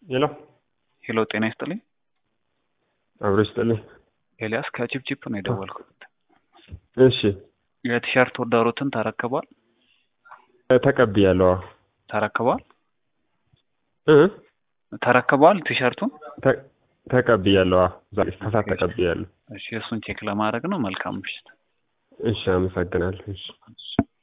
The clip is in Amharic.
ሄሎ ሄሎ ጤና ይስጥልኝ። አብሮ ይስጥልኝ። ኤልያስ ከቺፕቺፕ ነው የደወልኩት። እሺ የቲሸርት ኦርደሮትን ተረክቧል? ተቀብያለሁ። ተረክቧል? እ ተረክቧል ቲሸርቱን? ተቀብያለሁ። ዛሬ ከሰዓት ተቀብያለሁ። እሺ እሱን ቼክ ለማድረግ ነው። መልካም ምሽት። እሺ አመሰግናለሁ። እሺ